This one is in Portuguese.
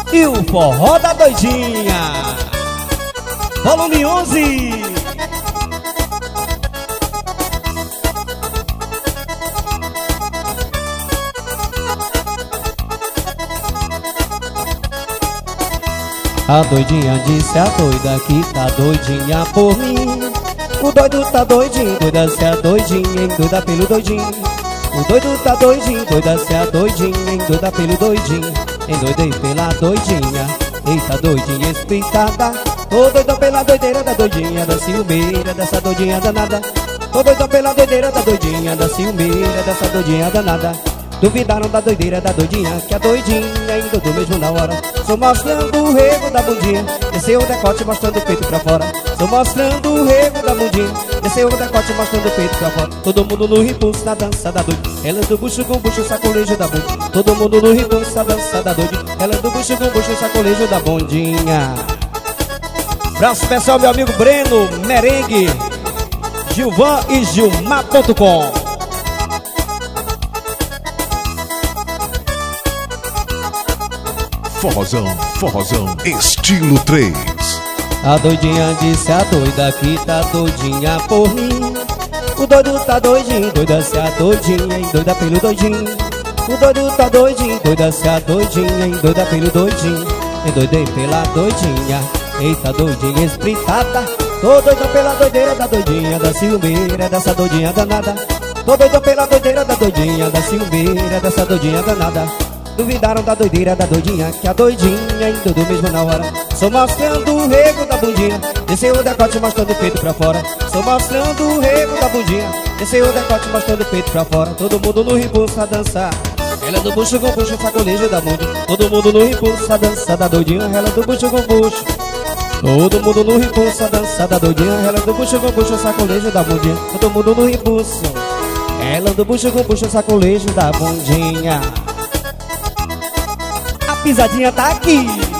e o forró da doidinha. Volume 11. A doidinha disse a doida que tá doidinha por mim. O doido tá doidinho, doida se a doidinha, endoida pelo doidinho. O doido tá doidinho, doida se a doidinha, endoida pelo doidinho. Endoidei pela doidinha, eita doidinha espreitada. Tô doido pela doideira da doidinha, da ciumeira, dessa doidinha danada. Tô doido pela doideira da doidinha, da ciumeira, dessa doidinha danada. Duvidaram da doideira da doidinha, que a doidinha endoidou mesmo na hora. Só mostrando o rego da bundinha, desceu o decote mostrando o peito pra fora. Só mostrando o rego da bundinha, desceu o decote mostrando o peito pra fora. Todo mundo no impulso na dança da doida. Ela do bucho com bucho, sacolejo da bunda. Todo mundo no impulso na dança da doida. Ela do bucho com bucho, sacolejo da bundinha. Abraço especial meu amigo Breno Merengue, Gilvan e Gilmar.com. Forrozão, forrozão, estilo 3. A doidinha disse a doida que tá doidinha por mim. O doido tá doidinho, doida se a doidinha, endoida pelo doidinho. O doido tá doidinho, doida se a doidinha, endoida pelo doidinho. Endoidei pela doidinha, eita doidinha espreitada. Tô doido pela doideira da doidinha, da ciumeira, dessa doidinha danada. Tô doido pela doideira da doidinha, da ciumeira, dessa doidinha danada. Duvidaram da doideira da doidinha, que a doidinha endoidou mesmo na hora. Só mostrando o rego da bundinha, desceu o decote mostrando o peito pra fora. Só mostrando o rego da bundinha, desceu o decote mostrando o peito pra fora. Todo mundo no impulso a dançar. Ela do bucho com bucho, sacolejo da bunda. Todo mundo no impulso a dança da doidinha. Ela do bucho com bucho. Todo mundo no impulso a dança da doidinha. Ela do bucho com bucho, sacolejo da bundinha. Todo mundo no impulso. Ela do bucho com bucho, sacolejo da bundinha. A pisadinha tá aqui.